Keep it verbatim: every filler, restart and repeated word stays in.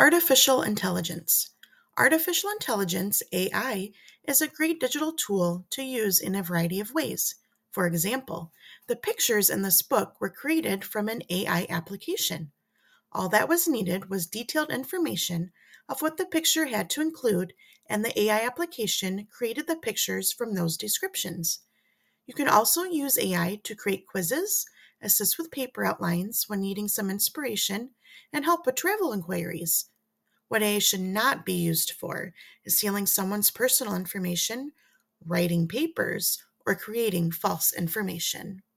Artificial intelligence. Artificial intelligence, A I, is a great digital tool to use in a variety of ways. For example, the pictures in this book were created from an A I application. All that was needed was detailed information of what the picture had to include, and the A I application created the pictures from those descriptions. You can also use A I to create quizzes, assist with paper outlines when needing some inspiration, and help with travel inquiries. What A I should not be used for is stealing someone's personal information, writing papers, or creating false information.